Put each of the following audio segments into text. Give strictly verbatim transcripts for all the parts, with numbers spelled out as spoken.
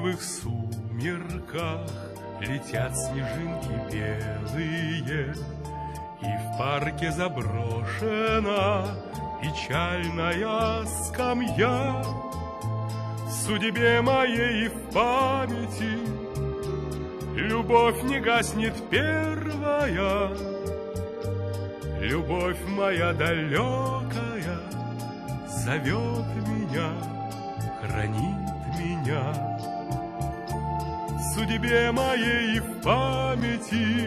сиреневых сумерках летят снежинки белые, и в парке заброшена печальная скамья. В судьбе моей и в памяти любовь не гаснет первая. Любовь моя далекая зовет меня, хранит меня. В судьбе моей и в памяти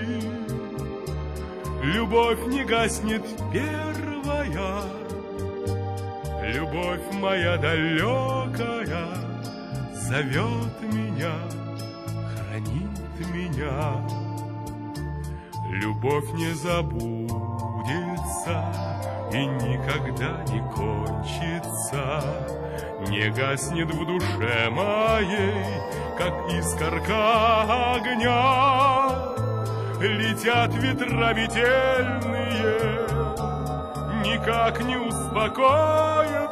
любовь не гаснет первая. Любовь моя далекая зовет меня, хранит меня. Любовь не забудется и никогда не кончится, не гаснет в душе моей, как искорка огня. Летят ветра метельные, никак не успокоятся.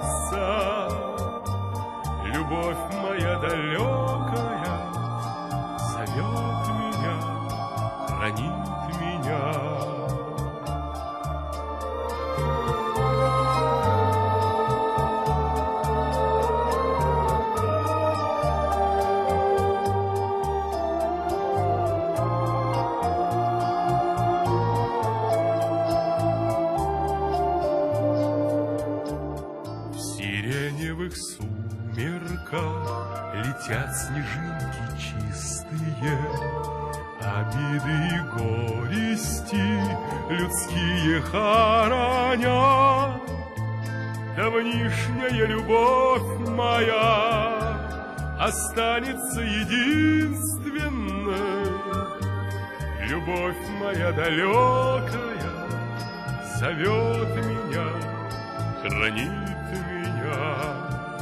Любовь моя далекая зовет меня, хранит меня. В сумерках летят снежинки чистые, обиды и горести людские хороня. Давнишняя любовь моя останется единственной. Любовь моя далекая зовет меня, хранит меня.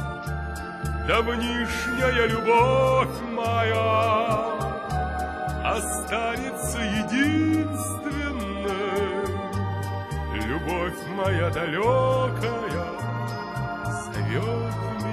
Давнишняя любовь моя останется единственной. Любовь моя далекая зовет меня.